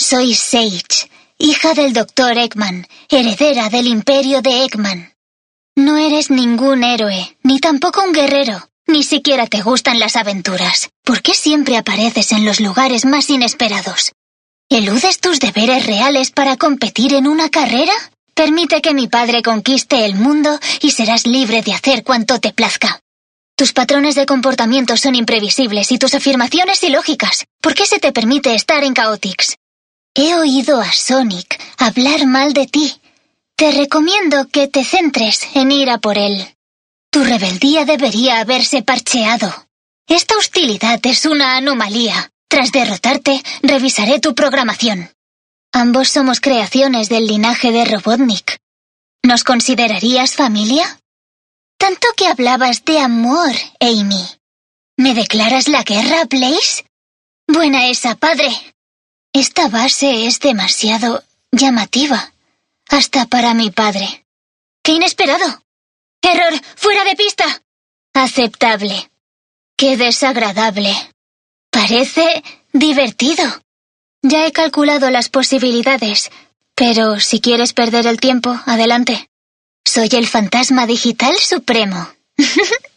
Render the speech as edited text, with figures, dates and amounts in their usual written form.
Soy Sage, hija del Dr. Eggman, heredera del imperio de Eggman. No eres ningún héroe, ni tampoco un guerrero. Ni siquiera te gustan las aventuras. ¿Por qué siempre apareces en los lugares más inesperados? ¿Eludes tus deberes reales para competir en una carrera? Permite que mi padre conquiste el mundo y serás libre de hacer cuanto te plazca. Tus patrones de comportamiento son imprevisibles y tus afirmaciones ilógicas. ¿Por qué se te permite estar en Chaotix? He oído a Sonic hablar mal de ti. Te recomiendo que te centres en ir a por él. Tu rebeldía debería haberse parcheado. Esta hostilidad es una anomalía. Tras derrotarte, revisaré tu programación. Ambos somos creaciones del linaje de Robotnik. ¿Nos considerarías familia? Tanto que hablabas de amor, Amy. ¿Me declaras la guerra, Blaze? Buena esa, padre. Esta base es demasiado llamativa. Hasta para mi padre. ¡Qué inesperado! ¡Error! ¡Fuera de pista! Aceptable. ¡Qué desagradable! Parece divertido. Ya he calculado las posibilidades, pero si quieres perder el tiempo, adelante. Soy el fantasma digital supremo.